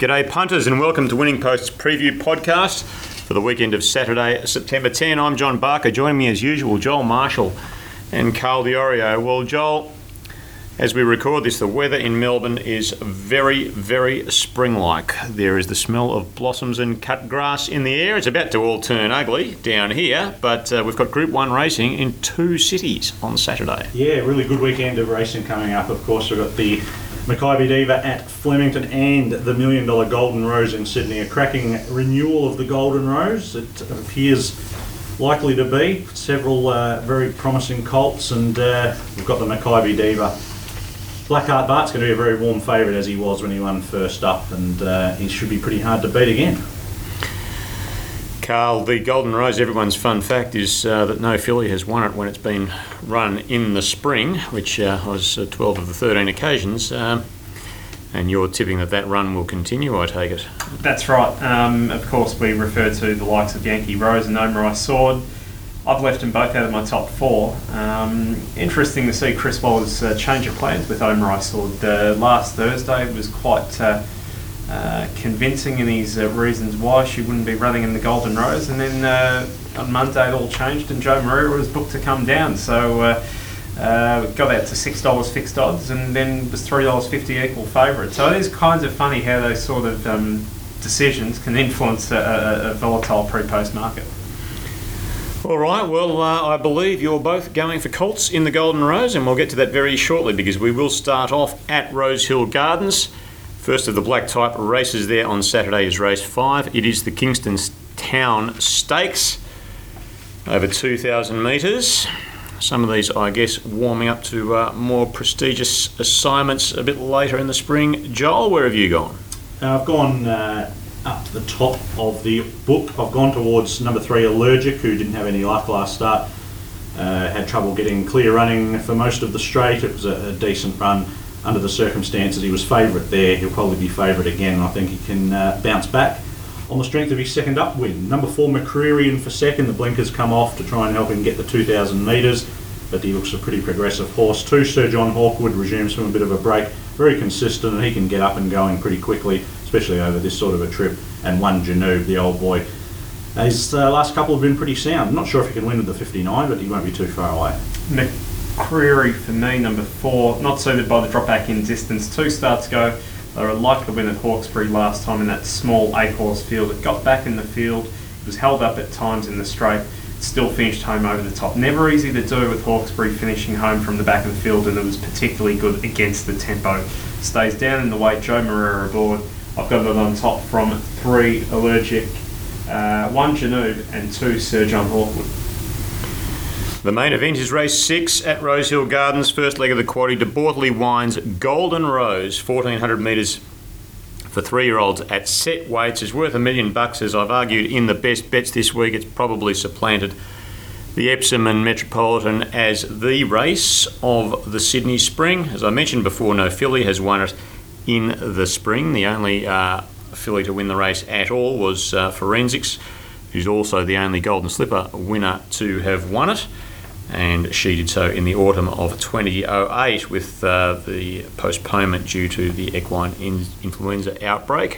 G'day punters and welcome to Winning Post's preview podcast for the weekend of Saturday, September 10. I'm John Barker. Joining me as usual, Joel Marshall and Carl Diorio. Well, Joel, as we record this, the weather in Melbourne is very, very spring-like. There is the smell of blossoms and cut grass in the air. It's about to all turn ugly down here, but we've got Group 1 racing in two cities on Saturday. Yeah, really good weekend of racing coming up. Of course, we've got the Makybe Diva at Flemington and the $1 Million Golden Rose in Sydney. A cracking renewal of the Golden Rose. It appears likely to be. Several very promising colts, and we've got the Makybe Diva. Blackheart Bart's going to be a very warm favourite, as he was when he won first up, and he should be pretty hard to beat again. Carl, the Golden Rose, everyone's fun fact is that no filly has won it when it's been run in the spring, which was 12 of the 13 occasions. And you're tipping that run will continue, I take it? That's right. Of course, we refer to the likes of Yankee Rose and Omarai Sword. I've left them both out of my top four. Interesting to see Chris Waller's change of plans with Omarai Sword. Last Thursday was quite convincing in his reasons why she wouldn't be running in the Golden Rose, and then on Monday it all changed and Joe Moreira was booked to come down, so got out to $6 fixed odds and then was $3.50 equal favourite. So it is kind of funny how those sort of decisions can influence a volatile pre-post market. All right, well, I believe you're both going for colts in the Golden Rose, and we'll get to that very shortly because we will start off at Rosehill Gardens. First of the black type races there on Saturday is race 5. It is the Kingston Town Stakes, over 2,000 metres. Some of these, I guess, warming up to more prestigious assignments a bit later in the spring. Joel, where have you gone? I've gone up to the top of the book. I've gone towards number 3, Allergic, who didn't have any luck last start. Had trouble getting clear running for most of the straight. It was a decent run. Under the circumstances, he was favourite there. He'll probably be favourite again. I think he can bounce back on the strength of his second up win. Number 4, McCreary in for second. The blinkers come off to try and help him get the 2,000 metres, but he looks a pretty progressive horse. 2, Sir John Hawkwood resumes from a bit of a break. Very consistent, and he can get up and going pretty quickly, especially over this sort of a trip. And 1, Janoob, the old boy. His last couple have been pretty sound. I'm not sure if he can win with the 59, but he won't be too far away. McCreary for me, number 4, not suited by the drop back in distance. 2 starts ago, they were like the win at Hawkesbury last time in that small 8-horse field. It got back in the field, it was held up at times in the straight, still finished home over the top. Never easy to do with Hawkesbury finishing home from the back of the field, and it was particularly good against the tempo. Stays down in the weight, Joe Moreira aboard. I've got it on top from 3, Allergic, 1, Janoob, and 2, Sir John Hawkwood. The main event is race 6 at Rosehill Gardens. First leg of the quaddie, De Bortley Wines Golden Rose, 1,400 metres for 3-year-olds at set weights. Is worth $1 million, as I've argued in the best bets this week. It's probably supplanted the Epsom and Metropolitan as the race of the Sydney Spring. As I mentioned before, no filly has won it in the spring. The only filly to win the race at all was Forensics, who's also the only Golden Slipper winner to have won it. And she did so in the autumn of 2008 with the postponement due to the equine influenza outbreak.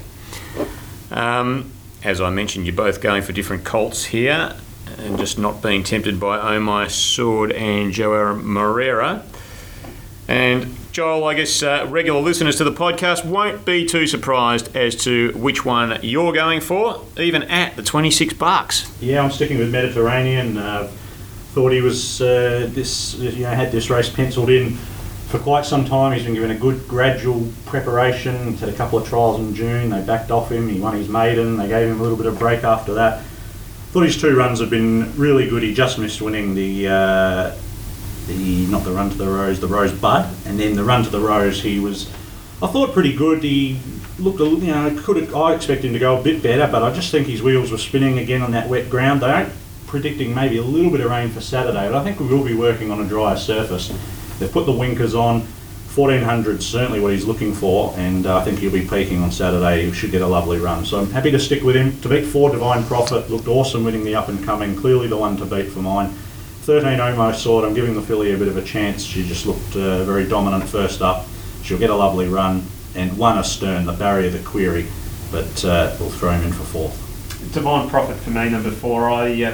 As I mentioned, you're both going for different colts here and just not being tempted by Omarai Sword and Joe Moreira. And Joel, I guess regular listeners to the podcast won't be too surprised as to which one you're going for, even at the $26. Yeah, I'm sticking with Mediterranean. Thought he was had this race penciled in for quite some time. He's been given a good gradual preparation. He's had a couple of trials in June. They backed off him. He won his maiden. They gave him a little bit of break after that. Thought his 2 runs have been really good. He just missed winning the not the Run to the Rose, the Rose Bud, and then the Run to the Rose. He was, I thought, pretty good. He looked, I expect him to go a bit better, but I just think his wheels were spinning again on that wet ground. They aren't predicting maybe a little bit of rain for Saturday, but I think we will be working on a drier surface. They've put the winkers on. 1,400 is certainly what he's looking for, and I think he'll be peaking on Saturday. He should get a lovely run. So I'm happy to stick with him. To beat 4, Divine Prophet, looked awesome winning the up and coming. Clearly the one to beat for mine. 13, Omarai Sword, I'm giving the filly a bit of a chance. She just looked very dominant first up. She'll get a lovely run. And 1, Astern, the barrier, the query. but we'll throw him in for fourth. Divine Prophet for me, number 4.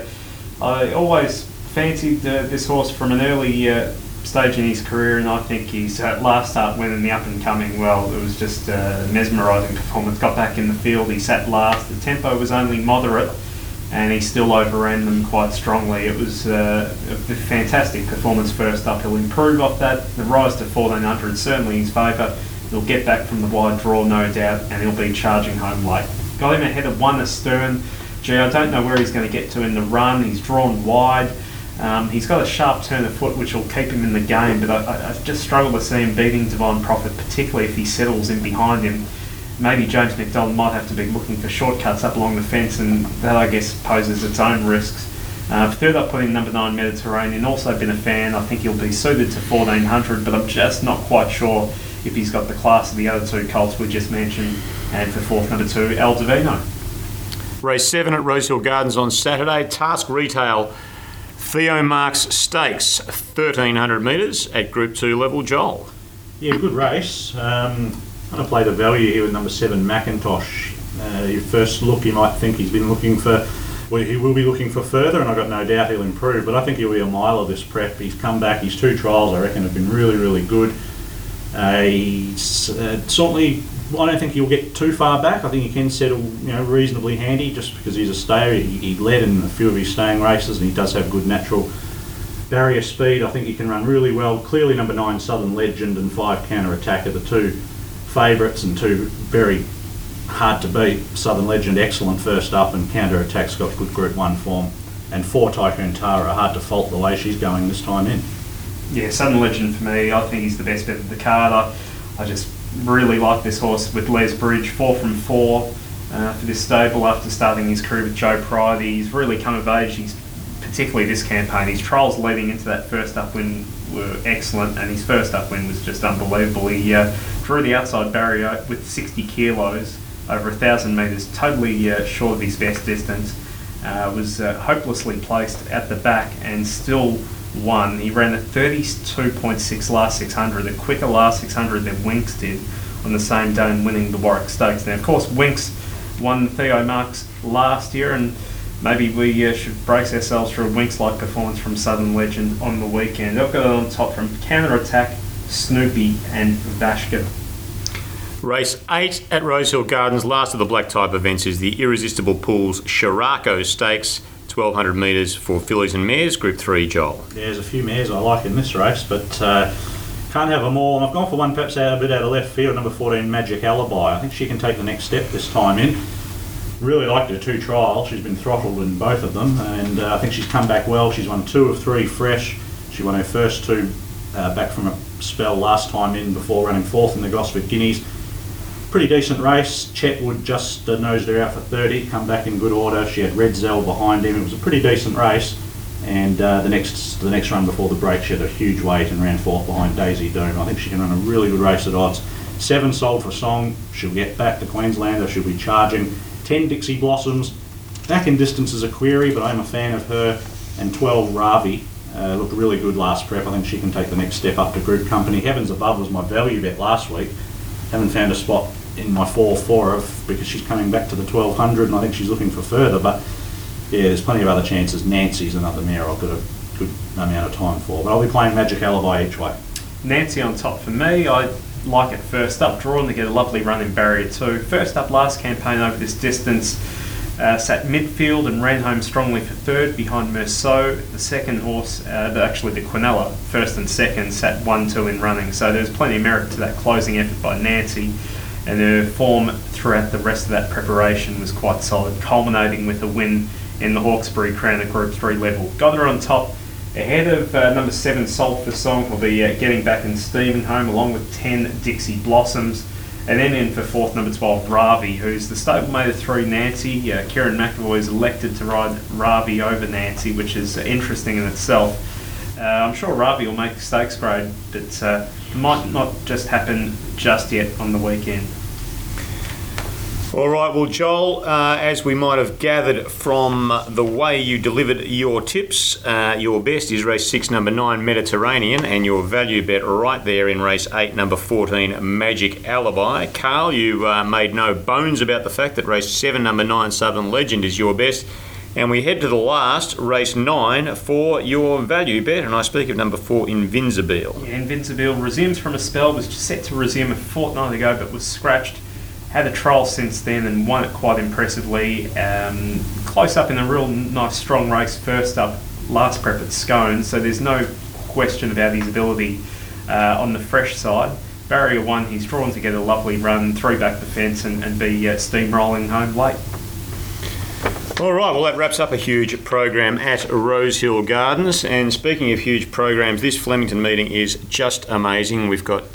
I always fancied this horse from an early stage in his career, and I think his last start winning the up and coming, well, it was just a mesmerising performance. Got back in the field, he sat last, the tempo was only moderate, and he still overran them quite strongly. It was a fantastic performance first up. He'll improve off that. The rise to 1400 certainly in his favour. He'll get back from the wide draw, no doubt, and he'll be charging home late. Got him ahead of One Astern. Gee, I don't know where he's going to get to in the run. He's drawn wide. He's got a sharp turn of foot which will keep him in the game, but I just struggle to see him beating Divine Prophet, particularly if he settles in behind him. Maybe James McDonald might have to be looking for shortcuts up along the fence, and that, I guess, poses its own risks. Third up, put in number 9 Mediterranean. Also been a fan. I think he'll be suited to 1400, but I'm just not quite sure if he's got the class of the other two colts we just mentioned. And for fourth, number 2, El Divino. Race 7 at Rosehill Gardens on Saturday. Task Retail Theo Marks Stakes, 1300 metres at Group 2 level. Joel. Yeah, good race. I'm going to play the value here with number 7 Macintosh. Your first look, you might think he's been looking for, well, he will be looking for further, and I've got no doubt he'll improve, but I think he'll be a mile of this prep. He's come back, his 2 trials I reckon have been really, really good. He's certainly, I don't think he'll get too far back. I think he can settle, reasonably handy just because he's a stayer. He led in a few of his staying races, and he does have good natural barrier speed. I think he can run really well. Clearly number 9 Southern Legend and 5 Counter Attack are the 2 favourites, and 2 very hard to beat. Southern Legend excellent first up, and Counter Attack's got good Group 1 form, and 4 Tycoon Tara, hard to fault the way she's going this time in. Yeah, Southern Legend for me, I think he's the best bet of the card. I just really like this horse with Les Bridge, 4 from 4 for this stable after starting his career with Joe Pride. He's really come of age, particularly this campaign. His trials leading into that first up win were excellent, and his first up win was just unbelievable. He drew the outside barrier with 60 kilos over 1,000 metres, totally short of his best distance. Was hopelessly placed at the back and still won. He ran a 32.6 last 600, a quicker last 600 than Winks did on the same day, and winning the Warwick Stakes. Now, of course, Winks won Theo Marks last year, and maybe we should brace ourselves for a Winks-like performance from Southern Legend on the weekend. They've got it on top from Counter Attack, Snoopy and Vashka. Race 8 at Rosehill Gardens, last of the black type events, is the Irresistible Pools Shirako Stakes, 1200 metres for fillies and mares, Group 3. Joel. Yeah, there's a few mares I like in this race, but can't have them all. And I've gone for one perhaps a bit out of left field, number 14 Magic Alibi. I think she can take the next step this time in. Really liked her 2 trials. She's been throttled in both of them, and I think she's come back well. She's won 2 of 3 fresh. She won her first 2 back from a spell last time in before running 4th in the Gosford Guineas. Pretty decent race. Chetwood just nosed her out for 30, come back in good order. She had Red Zell behind him. It was a pretty decent race, and the next run before the break she had a huge weight and ran 4th behind Daisy Doom. I think she can run a really good race at odds. 7 Sold for Song. She'll get back to Queenslander. She'll be charging. 10 Dixie Blossoms. Back in distance is a query, but I'm a fan of her. And 12 Ravi. Looked really good last prep. I think she can take the next step up to Group Company. Heavens Above was my value bet last week. Haven't found a spot in my 4 for her because she's coming back to the 1200, and I think she's looking for further. But yeah, there's plenty of other chances. Nancy's another mare I've got a good amount of time for, but I'll be playing Magic Alibi each way. Nancy on top for me. I like it first up, drawn to get a lovely run in barrier 2. First up last campaign over this distance, sat midfield and ran home strongly for 3rd behind Merceau. The second horse, actually the Quinella, 1st and 2nd, sat 1-2 in running. So there's plenty of merit to that closing effort by Nancy, and her form throughout the rest of that preparation was quite solid, culminating with a win in the Hawkesbury Crown at Group 3 level. Got her on top ahead of number 7 Sold for Song, will be getting back and steaming home, along with 10 Dixie Blossoms. And then in for 4th, number 12 Ravi, who's the stablemate of 3 Nancy. Kieran McAvoy is elected to ride Ravi over Nancy, which is interesting in itself. I'm sure Ravi will make stakes grade, but might not just happen just yet on the weekend. All right, well, Joel, as we might have gathered from the way you delivered your tips, your best is race 6, number 9, Mediterranean, and your value bet right there in race 8, number 14, Magic Alibi. Carl, you made no bones about the fact that race 7, number 9, Southern Legend is your best. And we head to the last, race 9, for your value bet, and I speak of number 4, Invincible. Yeah, Invincible resumes from a spell, was set to resume a fortnight ago, but was scratched. Had a trial since then and won it quite impressively. Close up in a real nice strong race, first up last prep at Scone, so there's no question about his ability on the fresh side. Barrier 1, he's drawn together a lovely run, 3 back the fence and be steamrolling home late. All right, well, that wraps up a huge program at Rosehill Gardens. And speaking of huge programs, this Flemington meeting is just amazing. We've got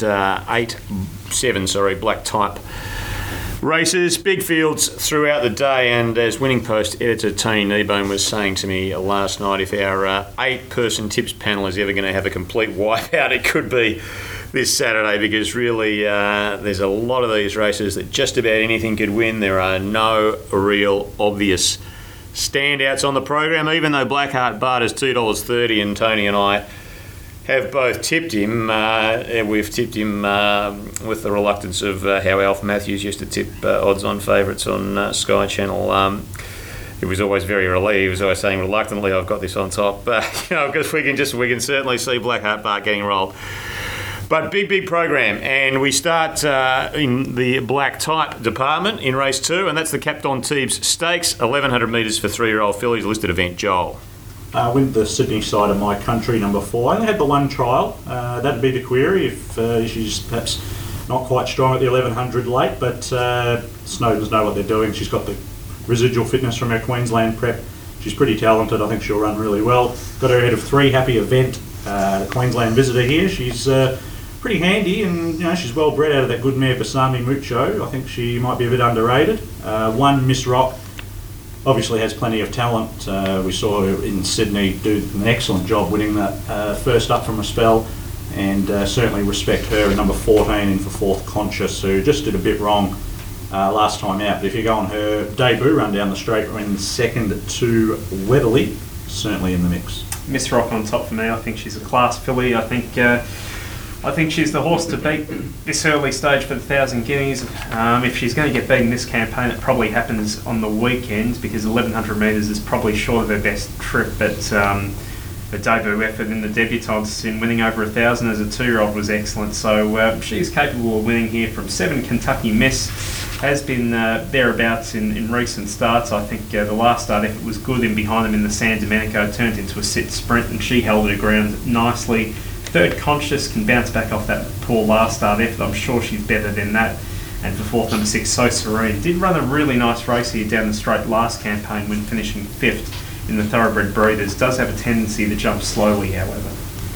7 black type races, big fields throughout the day, and as Winning Post editor Tony Kneebone was saying to me last night, if our 8-person tips panel is ever going to have a complete wipeout, it could be this Saturday, because really there's a lot of these races that just about anything could win. There are no real obvious standouts on the program, even though Blackheart Barter's $2.30 and Tony and I have both tipped him. We've tipped him with the reluctance of how Alf Matthews used to tip odds-on favourites on Sky Channel. It was always very relieved. He was always saying reluctantly, "I've got this on top," because we can certainly see Blackheart Bart getting rolled. But big program, and we start in the black type department in race 2, and that's the Captain Teebs Stakes, 1100 metres for 3-year-old fillies, listed event. Joel. Went the Sydney side of My Country, number 4. I only had the one trial. That'd be the query if she's perhaps not quite strong at the 1100 late, but Snowdens know what they're doing. She's got the residual fitness from her Queensland prep. She's pretty talented. I think she'll run really well. Got her ahead of 3, Happy Event, the Queensland visitor here. She's pretty handy, and she's well bred out of that good mare Basami Mucho. I think she might be a bit underrated. 1, Miss Rock, obviously has plenty of talent. We saw her in Sydney do an excellent job winning that first up from a spell, and certainly respect her. Number 14 in for 4th, Conscious, who just did a bit wrong last time out. But if you go on her debut run down the straight, went 2nd to Weatherly, certainly in the mix. Miss Rock on top for me. I think she's a class filly. I think she's the horse to beat this early stage for the 1,000 guineas. If she's going to get beaten this campaign, it probably happens on the weekends, because 1,100 metres is probably short of her best trip. But her debut effort in the debutantes in winning over 1,000 as a 2-year-old was excellent. So she's capable of winning here from 7, Kentucky Miss. Has been thereabouts in recent starts. I think the last start effort was good, and behind them in the San Domenico turned into a sit sprint, and she held her ground nicely. 3rd, Conscious, can bounce back off that poor last start effort. I'm sure she's better than that. And for 4th, number 6, So Serene. Did run a really nice race here down the straight last campaign when finishing 5th in the Thoroughbred Breeders. Does have a tendency to jump slowly, however.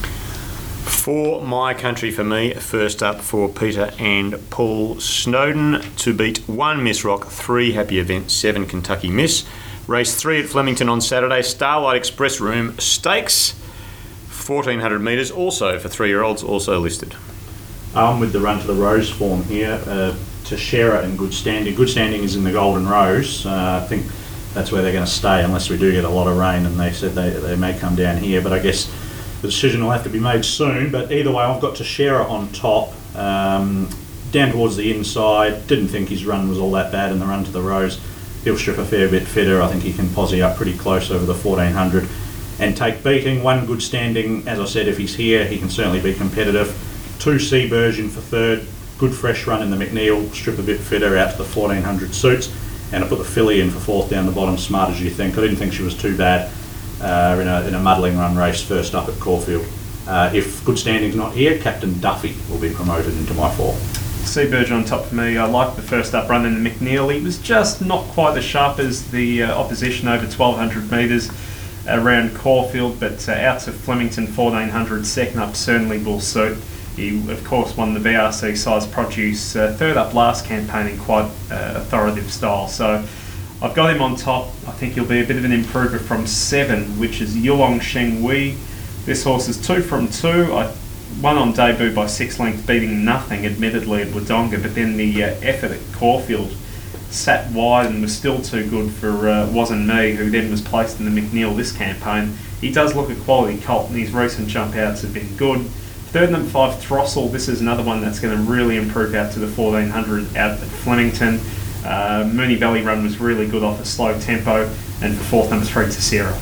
For My Country for me, first up for Peter and Paul Snowden to beat 1, Miss Rock, 3, Happy Event, 7, Kentucky Miss. Race 3 at Flemington on Saturday, Starlight Express Room Stakes. 1,400 metres, also for 3-year-olds, also listed. With the run to the Rose form here, Teixeira in Good Standing. Good Standing is in the Golden Rose. I think that's where they're going to stay unless we do get a lot of rain, and they said they may come down here, but I guess the decision will have to be made soon. But either way, I've got Teixeira on top, down towards the inside. Didn't think his run was all that bad in the run to the Rose. He'll strip a fair bit fitter. I think he can posse up pretty close over the 1,400 and take beating. 1, Good Standing, as I said, if he's here, he can certainly be competitive. 2, Sea Version for 3rd. Good fresh run in the McNeil, strip a bit fitter out to the 1,400 suits. And I put the filly in for 4th down the bottom, Smart As You Think. I didn't think she was too bad in a muddling run race first up at Caulfield. If Good Standing's not here, Captain Duffy will be promoted into my 4. Sea Version on top for me. I liked the first up run in the McNeil. He was just not quite as sharp as the opposition over 1,200 metres around Caulfield, but out to Flemington 1,400, 2nd up certainly will suit. He of course won the BRC Size Produce 3rd up last campaign in quite authoritative style, so I've got him on top. I think he'll be a bit of an improver from 7, which is Yulong Sheng Wei. This horse is 2 from 2. I won on debut by 6 lengths, beating nothing admittedly at Wodonga, but then the effort at Caulfield sat wide and was still too good for Wasn't Me, who then was placed in the McNeil this campaign. He does look a quality colt, and his recent jump outs have been good. Third, number 5, Throstle. This is another one that's going to really improve out to the 1400 out at Flemington. Mooney Valley Run was really good off a slow tempo. And for fourth, number 3, Tessera.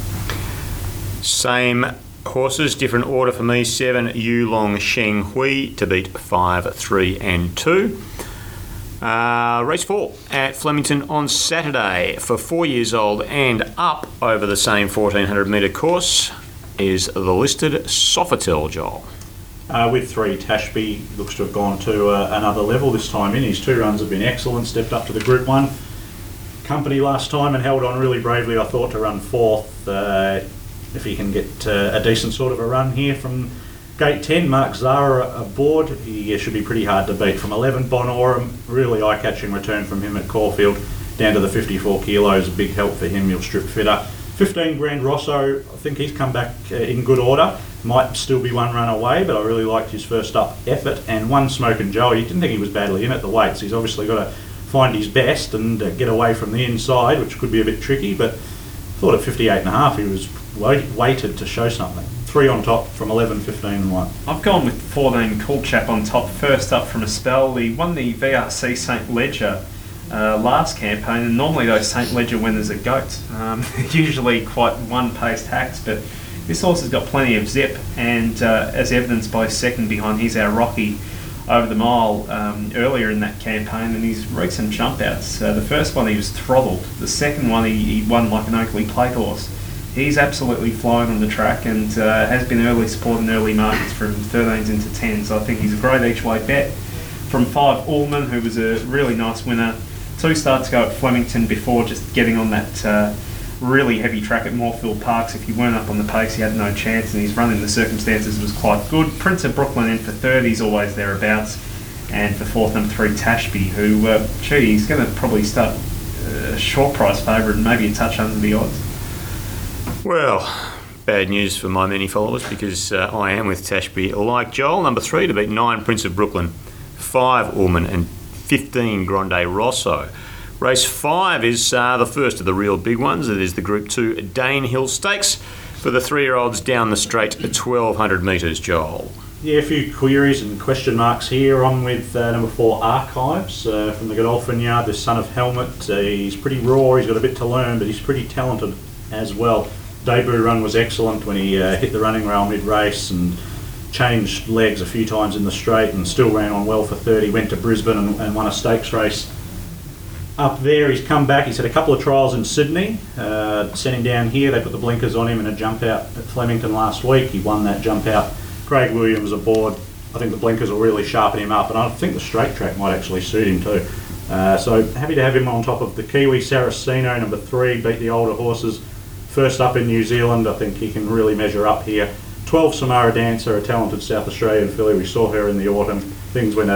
Same horses, different order for me. 7, Yulong Sheng Hui to beat 5, 3 and 2. Race 4 at Flemington on Saturday for 4 years old and up over the same 1400 metre course is the listed Sofitel, Joel. With 3, Tashby looks to have gone to another level this time in. His 2 runs have been excellent, stepped up to the Group 1 company last time and held on really bravely, I thought, to run 4th. If he can get a decent sort of a run here from Gate 10, Mark Zara aboard, he should be pretty hard to beat. From 11, Bon Aurum, really eye-catching return from him at Caulfield, down to the 54 kilos, a big help for him, he'll strip fitter. 15, Grand Rosso, I think he's come back in good order, might still be 1 run away, but I really liked his first up effort. And 1, Smokin' Joey, didn't think he was badly in at the weights, he's obviously got to find his best and get away from the inside, which could be a bit tricky, but I thought at 58.5 he was weighted to show something. 3 on top from 11, 15 and 1. I've gone with 14, Cool Chap on top, first up from a spell. He won the VRC St Ledger last campaign, and normally those St Ledger winners are goats. Usually quite one-paced hacks, but this horse has got plenty of zip, and as evidenced by second behind He's Our Rocky over the mile earlier in that campaign, and his recent jump outs. The first one he was throttled. The second one he won like an Oakley plate horse. He's absolutely flying on the track and has been early support in early markets from 13s into 10s. So I think he's a great each way bet. From 5, Allman, who was a really nice winner. 2 starts go at Flemington before just getting on that really heavy track at Moorfield Parks. If he weren't up on the pace, he had no chance, and his run in the circumstances was quite good. Prince of Brooklyn in for 3rd, he's always thereabouts. And for 4th, number 3, Tashby, who, he's going to probably start short price favourite and maybe a touch under the odds. Well, bad news for my many followers because I am with Tashby like Joel. Number 3 to beat 9, Prince of Brooklyn, 5, Ullman and 15, Grande Rosso. Race 5 is the first of the real big ones. It is the Group 2 Dane Hill Stakes for the 3-year-olds down the straight at 1,200 metres, Joel. Yeah, a few queries and question marks here. On with number 4, Archives from the Godolphin Yard, the son of Helmet. He's pretty raw, he's got a bit to learn, but he's pretty talented as well. Debut run was excellent when he hit the running rail mid-race and changed legs a few times in the straight and still ran on well for 30. Went to Brisbane and won a stakes race up there. He's come back, he's had a couple of trials in Sydney, sent him down here, they put the blinkers on him in a jump out at Flemington last week. He won that jump out. Craig Williams aboard. I think the blinkers will really sharpen him up, and I think the straight track might actually suit him too. So happy to have him on top of the Kiwi. Saraceno, number 3, beat the older horses. First up in New Zealand, I think he can really measure up here. 12, Samara Dancer, a talented South Australian filly. We saw her in the autumn. Things went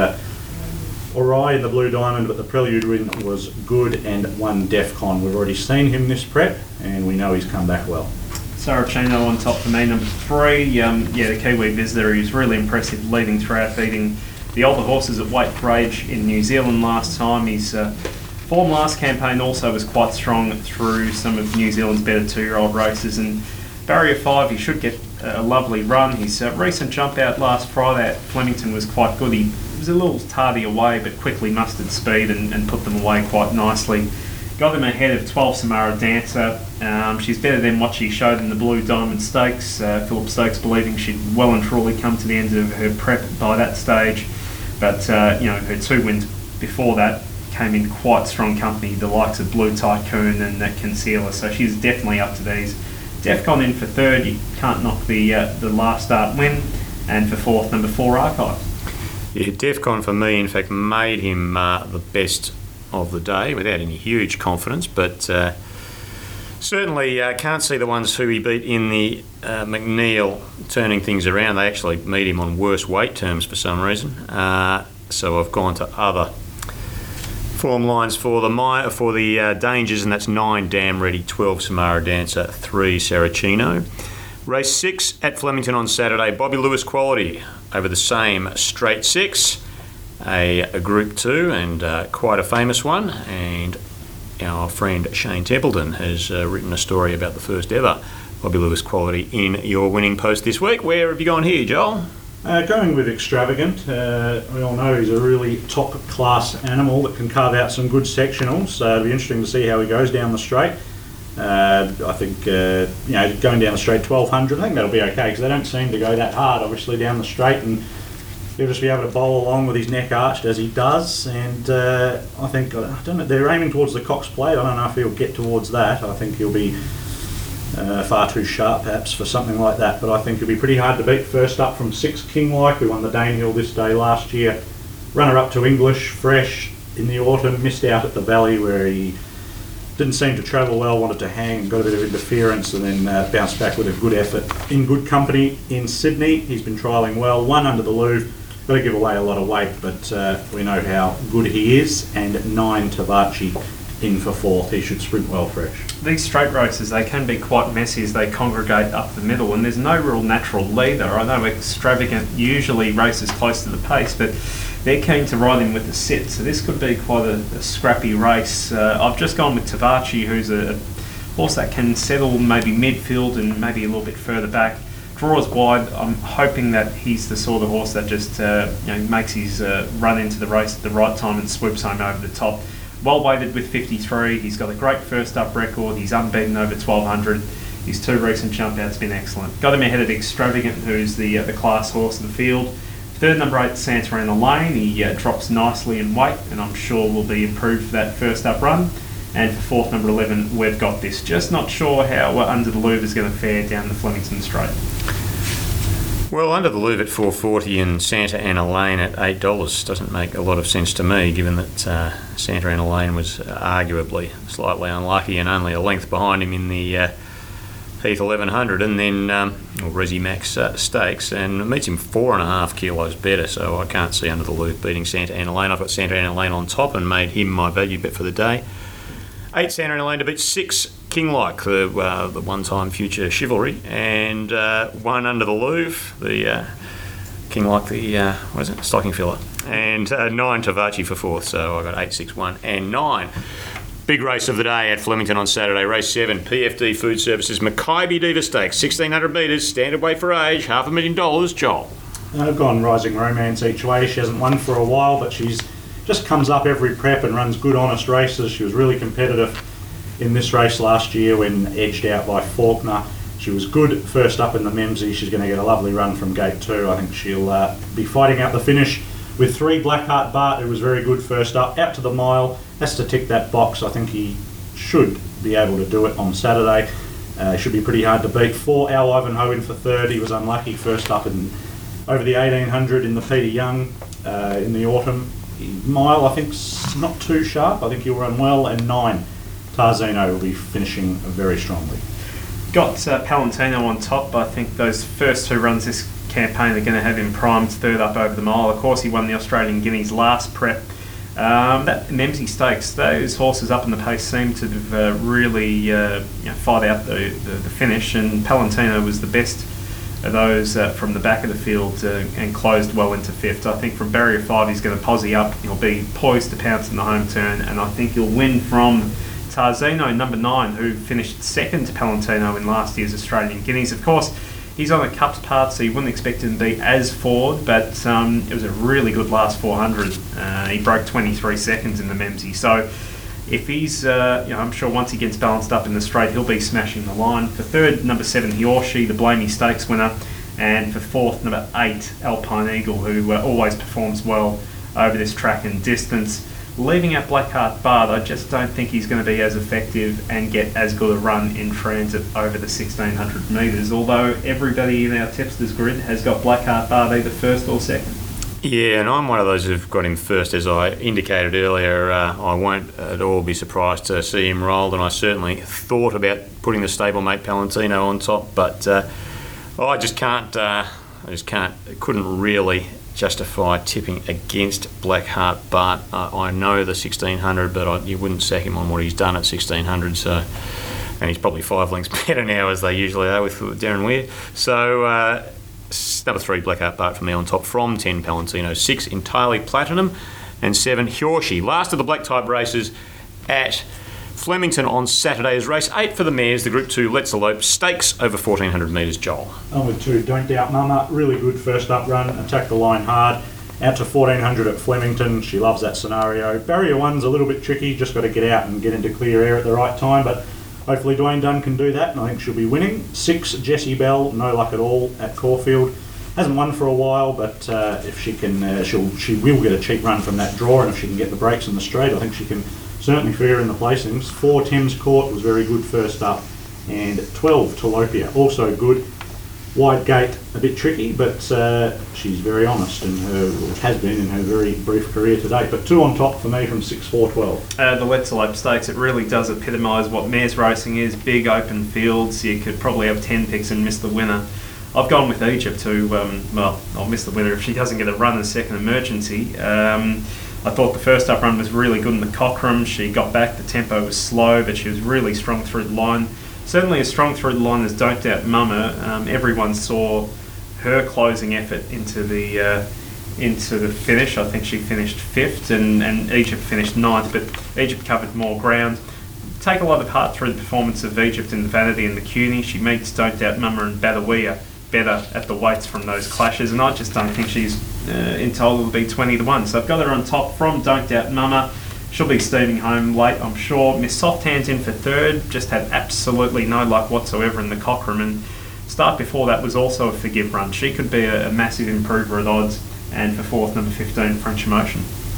awry in the Blue Diamond, but the Prelude win was good, and 1, Defcon. We've already seen him this prep, and we know he's come back well. Saraceno on top for me, number 3. The Kiwi visitor, he was really impressive leading throughout, beating the older horses at weight for age in New Zealand last time. His form last campaign also was quite strong through some of New Zealand's better 2-year-old races, and barrier 5 he should get a lovely run. His recent jump out last Friday at Flemington was quite good. He was a little tardy away but quickly mustered speed and put them away quite nicely. Got them ahead of 12, Samara Dancer. She's better than what she showed in the Blue Diamond Stakes. Philip Stokes believing she'd well and truly come to the end of her prep by that stage, but her 2 wins before that came in quite strong company, the likes of Blue Tycoon and Concealer, so she's definitely up to these. Defcon in for 3rd, you can't knock the last start win, and for 4th, number 4, Archive. Yeah, Defcon for me, in fact, made him the best of the day without any huge confidence, but certainly can't see the ones who he beat in the McNeil turning things around. They actually meet him on worse weight terms for some reason. So I've gone to other form lines for the Dangers, and that's 9, Damn Ready, 12, Samara Dancer, 3, Saraceno. Race 6 at Flemington on Saturday, Bobby Lewis quality over the same straight 6, a Group 2 and quite a famous one, and our friend Shane Templeton has written a story about the first ever Bobby Lewis quality in your winning post this week. Where have you gone here, Joel? Going with Extravagant. We all know he's a really top class animal that can carve out some good sectionals, so it'll be interesting to see how he goes down the straight. I think going down the straight 1200, I think that'll be okay because they don't seem to go that hard obviously down the straight, and he'll just be able to bowl along with his neck arched as he does. And I think, I don't know, they're aiming towards the Cox Plate. I don't know if he'll get towards that. I think he'll be far too sharp perhaps for something like that, but I think it'll be pretty hard to beat. First up from 6 Kinglike, who won the Danehill this day last year. Runner up to English, fresh in the autumn, missed out at the Valley where he didn't seem to travel well, wanted to hang and got a bit of interference, and then bounced back with a good effort in good company in Sydney. He's been trialling well, 1 under the Louvre, got to give away a lot of weight, but we know how good he is. And 9 Tavachi in for 4th, he should sprint well fresh. These straight races, they can be quite messy as they congregate up the middle, and there's no real natural leader. I know Extravagant usually races close to the pace, but they're keen to ride him with the sit, so this could be quite a scrappy race. I've just gone with Tavachi, who's a horse that can settle maybe midfield and maybe a little bit further back. Draws wide. I'm hoping that he's the sort of horse that just makes his run into the race at the right time and swoops home over the top. Well weighted with 53. He's got a great first up record. He's unbeaten over 1200. His 2 recent jump outs been excellent. Got him ahead of Extravagant, who's the class horse of the field. Third, number 8, Santarena Lane. He drops nicely in weight, and I'm sure will be improved for that first up run. And for 4th, number 11, We've Got This. Just not sure how Under the Louvre is going to fare down the Flemington Straight. Well, Under the Louvre at $4.40 and Santa Ana Lane at $8 doesn't make a lot of sense to me, given that Santa Ana Lane was arguably slightly unlucky and only a length behind him in the Heath 1100 and then Resi Max Stakes, and meets him 4.5 kilos better, so I can't see Under the Louvre beating Santa Ana Lane. I've got Santa Ana Lane on top and made him my value bet for the day. 8 Santa Ana Lane to beat 6 Kinglike, the one-time future Chivalry, and 1 Under the Louvre, the Kinglike, the stocking filler, and 9 Tavachi for 4th. So I got 8, 6, 1, and 9. Big race of the day at Flemington on Saturday, race 7, PFD Food Services Mackay Diva Stakes, 1600 metres, standard weight for age, $500,000. Joel. I've gone Rising Romance each way. She hasn't won for a while, but she's just comes up every prep and runs good, honest races. She was really competitive in this race last year when edged out by Faulkner. She was good first up in the Memsey. She's going to get a lovely run from gate 2. I think she'll be fighting out the finish with 3 Blackheart Bart, who was very good first up. Out to the mile, has to tick that box. I think he should be able to do it on Saturday. Should be pretty hard to beat. 4 Al Ivanhoe in for 3rd. He was unlucky first up in over the 1800 in the Peter Young in the autumn. Mile, I think, not too sharp. I think he'll run well. And 9 Tarzino will be finishing very strongly. Got Palantino on top. I think those first 2 runs this campaign are going to have him primed 3rd up over the mile. Of course, he won the Australian Guineas last prep. That Memsey Stakes, those horses up in the pace seem to have really fight out the finish, and Palantino was the best of those from the back of the field and closed well into 5th. I think from barrier 5 he's going to posse up. He'll be poised to pounce in the home turn, and I think he'll win from Tarzino, number 9, who finished 2nd to Palantino in last year's Australian Guineas. Of course, he's on a Cups part, so you wouldn't expect him to be as forward, but it was a really good last 400. He broke 23 seconds in the Memsey. So if he's, I'm sure once he gets balanced up in the straight, he'll be smashing the line. For 3rd, number 7, Hiorshi, the Blamey Stakes winner. And for 4th, number 8, Alpine Eagle, who always performs well over this track and distance. Leaving out Blackheart Bard, I just don't think he's going to be as effective and get as good a run in transit over the 1600 metres, although everybody in our tipsters grid has got Blackheart Bard either 1st or 2nd. Yeah, and I'm one of those who've got him 1st, as I indicated earlier. I won't at all be surprised to see him rolled, and I certainly thought about putting the stablemate Palantino on top, but I just couldn't really justify tipping against Blackheart Bart. I know the 1600, but you wouldn't sack him on what he's done at 1600, so, and he's probably 5 lengths better now, as they usually are with Darren Weir. So number 3 Blackheart Bart for me on top from 10 Palantino, 6 Entirely Platinum, and 7 Hiorshi. Last of the black type races at Flemington on Saturday is race 8 for the mares, the Group 2 Let's Elope Stakes over 1400 metres. Joel. I'm with 2, Don't Doubt Mama. Really good first up run, attacked the line hard. Out to 1400 at Flemington. She loves that scenario. Barrier 1's a little bit tricky, just got to get out and get into clear air at the right time, but hopefully Dwayne Dunn can do that, and I think she'll be winning. 6, Jessie Bell, no luck at all at Caulfield. Hasn't won for a while, but if she can, she will get a cheap run from that draw, and if she can get the breaks in the straight, I think she can certainly figure in the placings. 4, Thames Court was very good first up, and 12, Talopia, also good. Wide Gate, a bit tricky, but she's very honest in has been in her very brief career to date. But 2 on top for me from 6, 4, 12. The Let's Elope Stakes, it really does epitomise what mares racing is. Big open fields, you could probably have 10 picks and miss the winner. I've gone with Egypt to, I'll miss the winner if she doesn't get a run in second emergency. I thought the first up run was really good in the Cochrane. She got back, the tempo was slow, but she was really strong through the line. Certainly as strong through the line as Don't Doubt Mama. Everyone saw her closing effort into the finish. I think she finished 5th and Egypt finished 9th, but Egypt covered more ground. Take a lot of heart through the performance of Egypt in the Vanity and the CUNY. She meets Don't Doubt Mama and Badawiya better at the weights from those clashes, and I just don't think she's entitled to be 20 to 1. So I've got her on top from Don't Doubt Mama. She'll be steaming home late, I'm sure. Miss Soft Hands in for 3rd, just had absolutely no luck whatsoever in the Cochrane, and start before that was also a forgive run. She could be a massive improver at odds, and for 4th, number 15, French Emotion.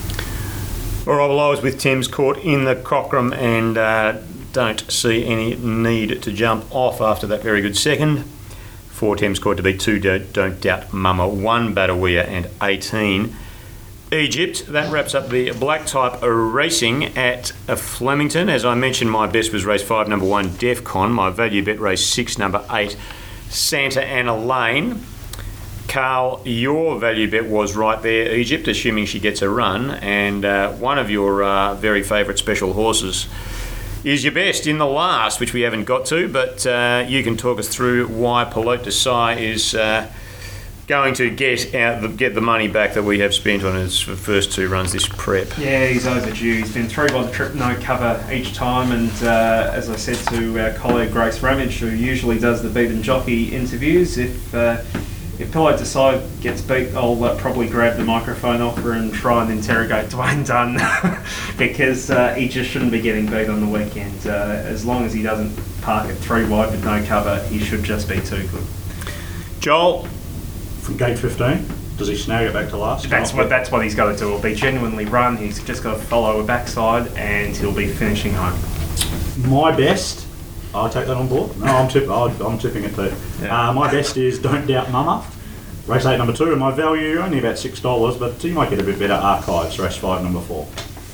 All right, well, I was with Thames Court in the Cochrane and don't see any need to jump off after that very good second. 4, Thames Court to beat 2, Don't Doubt Mama, 1, Badawiya, and 18, Egypt. That wraps up the black type racing at Flemington. As I mentioned, my best was race 5, number 1, Defcon. My value bet, race 6, number 8, Santa Ana Lane. Carl, your value bet was right there, Egypt, assuming she gets a run. And one of your very favourite special horses is your best in the last, which we haven't got to, but you can talk us through why Pilote Desai is going to get the money back that we have spent on his first 2 runs this prep. Yeah, he's overdue. He's been through by the trip, no cover each time, and as I said to our colleague Grace Ramage, who usually does the beat and jockey interviews, if Pilote Desai gets beat, I'll probably grab the microphone off her and try and interrogate Dwayne Dunn because he just shouldn't be getting beat on the weekend. As long as he doesn't park it 3 wide with no cover, he should just be too good. Joel? From gate 15, does he snag it back to last? That's what he's got to do. It'll be genuinely run. He's just got to follow a backside and he'll be finishing home. My best, I'll take that on board. No, I'm tipping it too. Yeah. My best is Don't Doubt Mama, race 8, number 2, and my value only about $6, but you might get a bit better. Archives, race 5, number 4.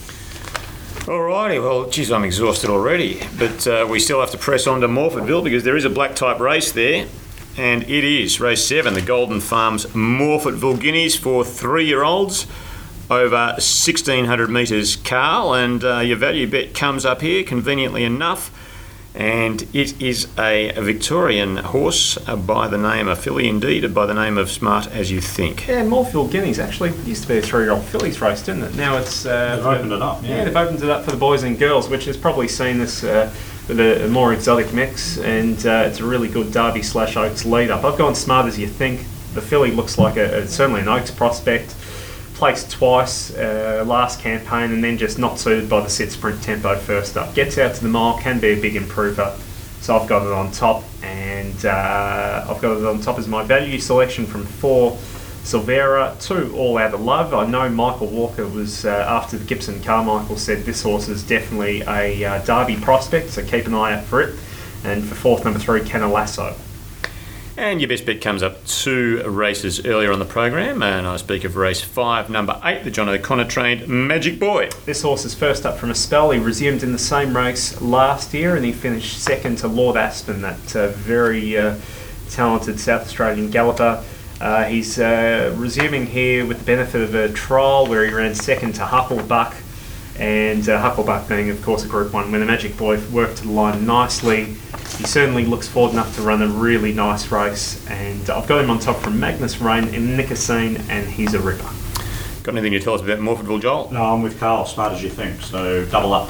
Alrighty, well, geez, I'm exhausted already, but we still have to press on to Morfordville because there is a black type race there. And it is race 7, the Golden Farms Morfordville Guineas for 3-year-olds over 1,600 metres, Carl. And your value bet comes up here, conveniently enough. And it is a Victorian horse by the name, a filly indeed, by the name of Smart As You Think. Yeah, Morfordville Guineas actually used to be a 3-year-old fillies race, didn't it? Now it's... they've opened it up, yeah. They've opened it up for the boys and girls, which has probably seen this... with a more exotic mix, and it's a really good Derby/Oaks lead up. I've gone Smart As You Think. The filly looks like certainly an Oaks prospect. Placed twice last campaign, and then just not suited by the set sprint tempo first up. Gets out to the mile, can be a big improver. So I've got it on top, and I've got it on top as my value selection from 4, Silvera, 2, All Out of Love. I know Michael Walker was, after the Gibson Carmichael, said this horse is definitely a Derby prospect, so keep an eye out for it. And for 4th, number 3, Canalasso. And your best bet comes up 2 races earlier on the program, and I speak of race 5, number 8, the John O'Connor trained Magic Boy. This horse is first up from a spell. He resumed in the same race last year, and he finished 2nd to Lord Aspen, that very talented South Australian galloper. He's resuming here with the benefit of a trial where he ran 2nd to Hucklebuck, and Hucklebuck being, of course, a Group 1 winner. Magic Boy worked to the line nicely. He certainly looks forward enough to run a really nice race, and I've got him on top from Magnus Rain and Nicosine, and he's a ripper. Got anything to tell us about Morfordville, Joel? No, I'm with Carl, Smart As You Think, so double up.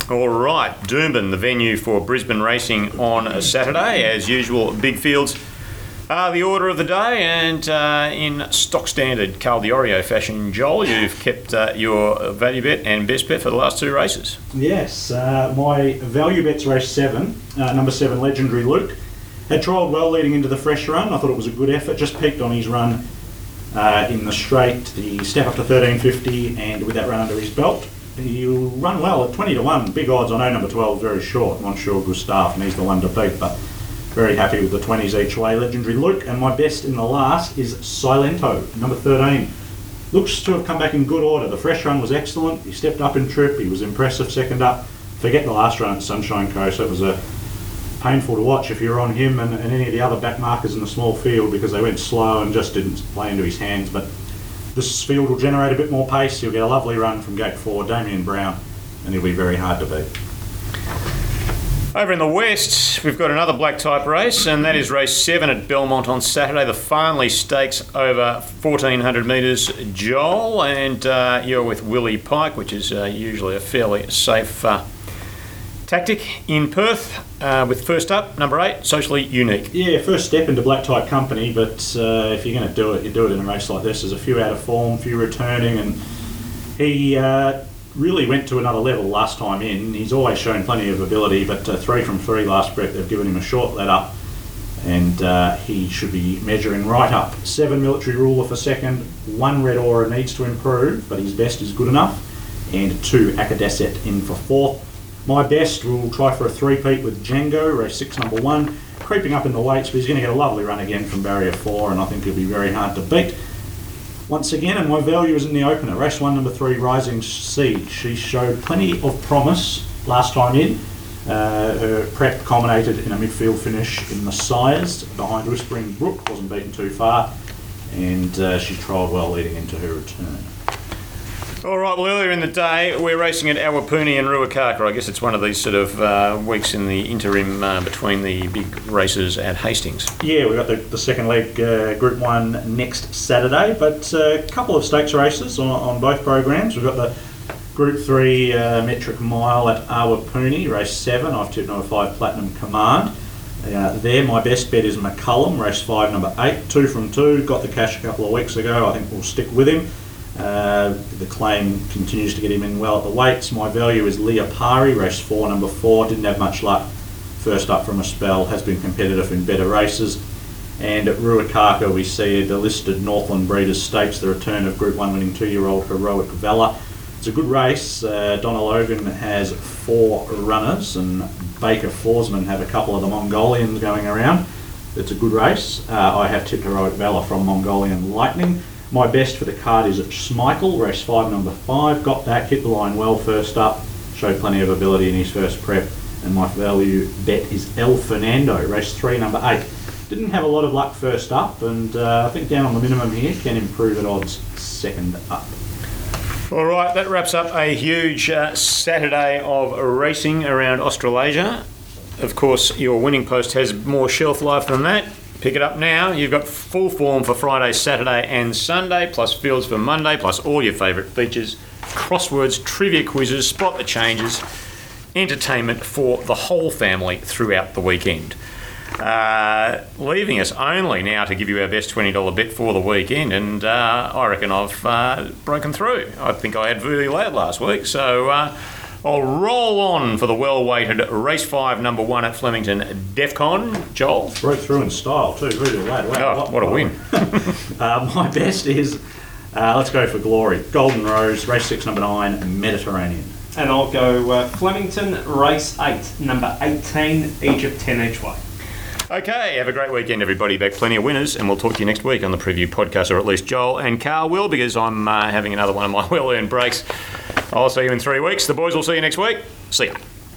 All right, Doomben, the venue for Brisbane racing on a Saturday. As usual, big fields are the order of the day, and in stock standard Carl Diorio fashion, Joel, you've kept your value bet and best bet for the last two races. Yes, my value bet's race 7, number 7, Legendary Luke. Had trialled well leading into the fresh run. I thought it was a good effort, just peaked on his run in the straight, the step up to 13.50, and with that run under his belt, he'll run well at 20 to 1. Big odds. I know number 12 very short, Monsieur Gustave, and he's the one to beat, but very happy with the 20s each way. Legendary Luke, and my best in the last is Silento, number 13. Looks to have come back in good order. The fresh run was excellent. He stepped up in trip. He was impressive second up. Forget the last run at Sunshine Coast. It was painful to watch if you're on him and any of the other back markers in the small field, because they went slow and just didn't play into his hands. But this field will generate a bit more pace. He'll get a lovely run from gate 4, Damien Brown, and he'll be very hard to beat. Over in the west, we've got another black type race, and that is race 7 at Belmont on Saturday, the Farnley Stakes over 1,400 metres. Joel, and you're with Willie Pike, which is usually a fairly safe tactic in Perth, with first up, number 8, Socially Unique. Yeah, first step into black type company, but if you're going to do it, you do it in a race like this. There's a few out of form, few returning, and he really went to another level last time in. He's always shown plenty of ability, but 3 from 3 last prep, they've given him a short let up, and he should be measuring right up. 7 Military Ruler for second, 1 Red Aura needs to improve, but his best is good enough, and 2 Akadeset in for fourth. My best will try for a three-peat with Django, race 6, number 1, creeping up in the weights, but he's going to get a lovely run again from barrier 4, and I think he'll be very hard to beat. Once again, and my value is in the opener. Race 1, number 3, Rising Siege. She showed plenty of promise last time in. Her prep culminated in a midfield finish in the Sires behind Whispering Brook. Wasn't beaten too far, and she trialled well leading into her return. All right, well, earlier in the day, we're racing at Awapuni and Ruakaka. I guess it's one of these sort of weeks in the interim between the big races at Hastings. Yeah, we've got the second leg, Group 1, next Saturday, but a couple of stakes races on both programs. We've got the Group 3 metric mile at Awapuni, race 7. I've tipped number 5, Platinum Command. There, my best bet is McCullum, race 5, number 8. 2 from 2, got the cash a couple of weeks ago. I think we'll stick with him. The claim continues to get him in well at the weights. My value is Leopari, race 4, number 4. Didn't have much luck first up from a spell, has been competitive in better races. And at Ruakaka, we see the listed Northland Breeders' Stakes, the return of Group 1 winning 2-year-old Heroic Valor. It's a good race. Donna Logan has 4 runners, and Baker Forsman have a couple of the Mongolians going around. It's a good race. I have tipped Heroic Valor from Mongolian Lightning. My best for the card is at Schmeichel, race 5, number 5. Got that, hit the line well first up, showed plenty of ability in his first prep. And my value bet is El Fernando, race 3, number 8. Didn't have a lot of luck first up, and I think down on the minimum here, can improve at odds second up. All right, that wraps up a huge Saturday of racing around Australasia. Of course, your winning post has more shelf life than that. Pick it up now. You've got full form for Friday, Saturday and Sunday, plus fields for Monday, plus all your favourite features, crosswords, trivia quizzes, spot the changes, entertainment for the whole family throughout the weekend. Leaving us only now to give you our best $20 bet for the weekend, and I reckon I've broken through. I think I had really loud last week, so I'll roll on for the well-weighted race 5, number 1 at Flemington, Defcon. Joel? Broke through in style too, really lad. Wow, what a win. My best is, let's go for Glory. Golden Rose, race 6, number 9, Mediterranean. And I'll go Flemington, race 8, number 18, Egypt 10 each way. Okay, have a great weekend, everybody. Back plenty of winners, and we'll talk to you next week on the Preview Podcast, or at least Joel and Carl will, because I'm having another one of my well-earned breaks. I'll see you in 3 weeks. The boys will see you next week. See ya.